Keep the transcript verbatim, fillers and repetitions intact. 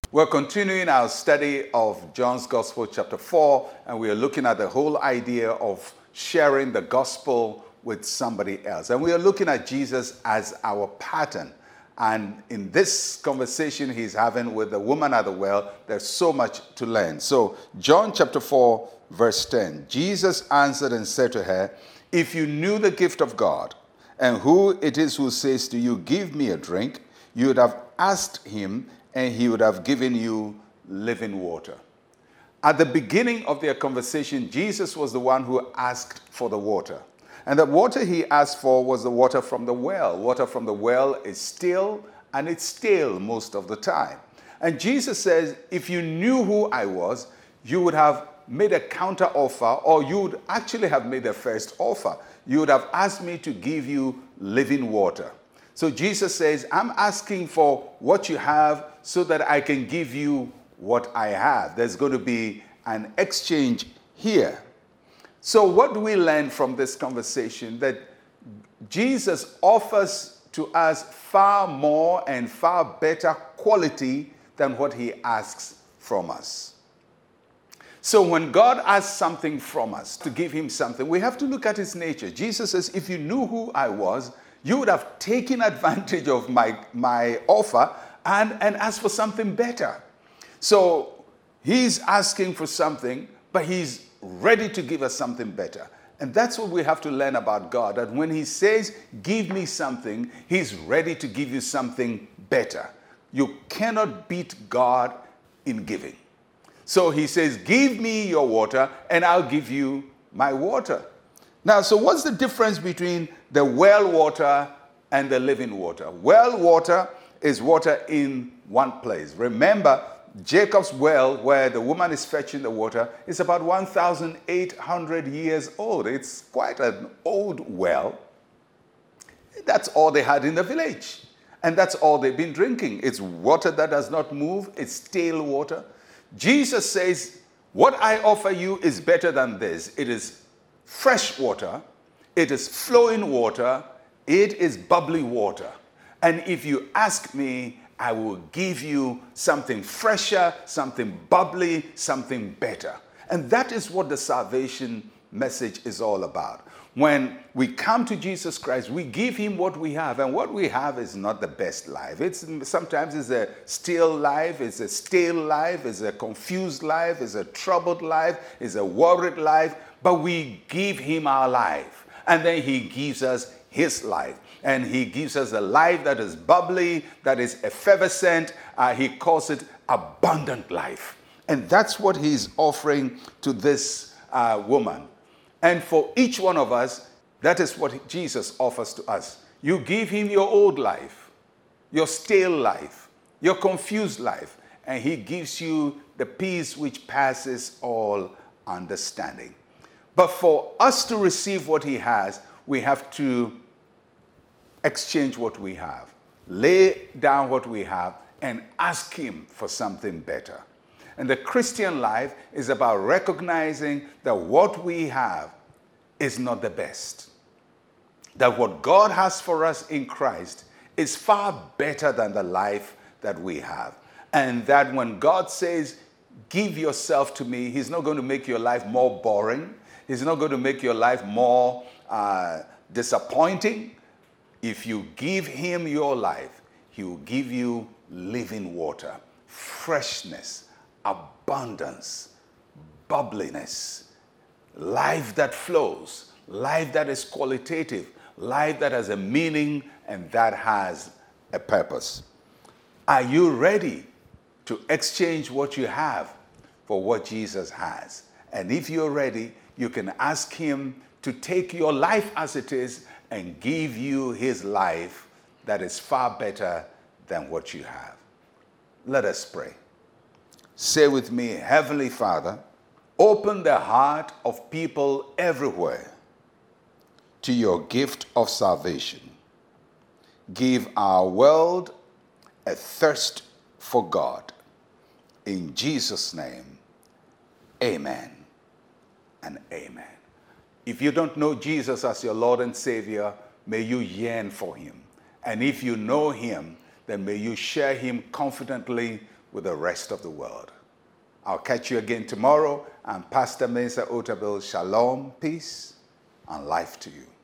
We're continuing our study of John's Gospel, chapter four, and we are looking at the whole idea of sharing the gospel with somebody else. And we are looking at Jesus as our pattern. And in this conversation he's having with the woman at the well, there's so much to learn. So, John chapter four, verse ten, Jesus answered and said to her, "If you knew the gift of God, and who it is who says to you, 'Give me a drink,' you would have asked him, and he would have given you living water." At the beginning of their conversation, Jesus was the one who asked for the water. And the water he asked for was the water from the well. Water from the well is still, and it's stale most of the time. And Jesus says, if you knew who I was, you would have made a counter offer, or you would actually have made the first offer. You would have asked me to give you living water. So Jesus says, I'm asking for what you have so that I can give you what I have. There's going to be an exchange here. So what do we learn from this conversation? That Jesus offers to us far more and far better quality than what he asks from us. So when God asks something from us, to give him something, we have to look at his nature. Jesus says, if you knew who I was, you would have taken advantage of my, my offer and, and asked for something better. So he's asking for something, but he's ready to give us something better. And that's what we have to learn about God, that when he says, give me something, he's ready to give you something better. You cannot beat God in giving. So he says, give me your water and I'll give you my water. Now, so what's the difference between the well water and the living water? Well water is water in one place. Remember, Jacob's well, where the woman is fetching the water, is about one thousand eight hundred years old. It's quite an old well. That's all they had in the village. And that's all they've been drinking. It's water that does not move. It's stale water. Jesus says, what I offer you is better than this. It is fresh water, it is flowing water, it is bubbly water. And if you ask me, I will give you something fresher, something bubbly, something better. And that is what the salvation message is all about. When we come to Jesus Christ, we give him what we have. And what we have is not the best life. It's sometimes it's a stale life, it's a stale life, it's a confused life, it's a troubled life, it's a worried life. But we give him our life. And then he gives us his life. And he gives us a life that is bubbly, that is effervescent. Uh, he calls it abundant life. And that's what he's offering to this uh, woman. And for each one of us, that is what Jesus offers to us. You give him your old life, your stale life, your confused life, and he gives you the peace which passes all understanding. But for us to receive what he has, we have to exchange what we have, lay down what we have, and ask him for something better. And the Christian life is about recognizing that what we have is not the best. That what God has for us in Christ is far better than the life that we have. And that when God says, give yourself to me, he's not going to make your life more boring. He's not going to make your life more uh, disappointing. If you give him your life, he will give you living water, freshness, abundance, bubbliness, life that flows, life that is qualitative, life that has a meaning and that has a purpose. Are you ready to exchange what you have for what Jesus has? And if you're ready, you can ask him to take your life as it is and give you his life that is far better than what you have. Let us pray. Say with me, Heavenly Father, open the heart of people everywhere to your gift of salvation. Give our world a thirst for God. In Jesus' name, amen and amen. If you don't know Jesus as your Lord and Savior, may you yearn for him. And if you know him, then may you share him confidently with the rest of the world. I'll catch you again tomorrow. I'm Pastor Mensa Otabil. Shalom, peace, and life to you.